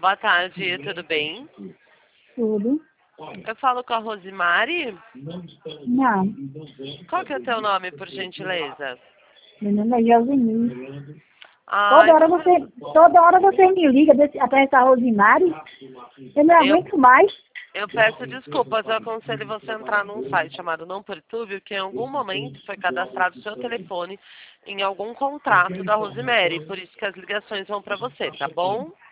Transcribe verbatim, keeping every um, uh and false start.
Boa tarde, tudo bem? Tudo. Eu falo com a Rosimari. Não. Qual que é o teu nome, por gentileza? Meu nome é Josenir. Ai, Toda hora você, toda hora você me liga desse, atrás da Rosimari. Eu não eu, aguento mais. eu peço desculpas, eu aconselho você a entrar num site chamado Não Perturbe, que em algum momento foi cadastrado o seu telefone em algum contrato da Rosemary, por isso que as ligações vão para você, tá bom?